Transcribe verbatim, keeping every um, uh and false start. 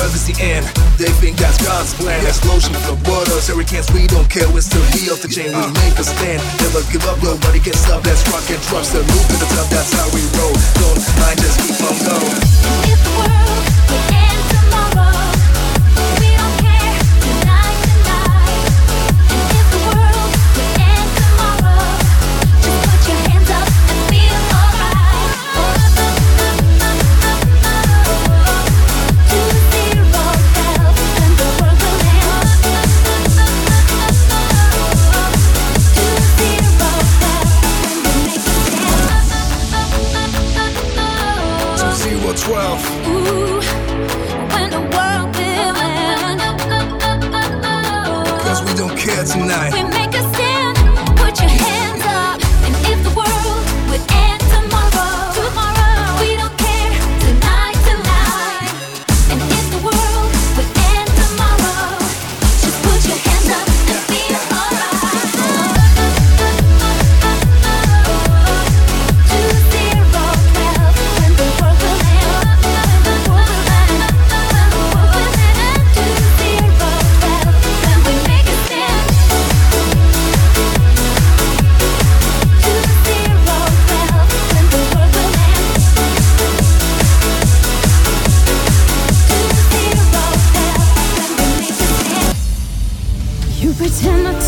twelve is the end. They think that's God's plan. Explosion, flood waters, hurricanes, we don't care. We're still here off the chain, we make a stand. Never give up, nobody can stop. Let's rock and drop, still move to the top. That's how we roll. Don't mind, just keep on going. If the world would end tomorrow, we don't care. Tonight, tonight. And if the world would end tomorrow, just put your hands up and feel alright. Two zero twelve and the world will end. Two zero twelve when we make a stand. Two zero twelve. Ooh, when the world will end. Cause we don't care tonight. We make a stand, put your hands up. And if the world would end tomorrow, tomorrow, we don't care. Tonight, tonight. And if the world would end tomorrow, just put your hands up and feel alright. Two zero twelve when the world will end. When the world will end. When the world will end. Two zero twelve when we make a stand. Two zero twelve when the world will end. Two zero twelve when we make a stand. You pretend not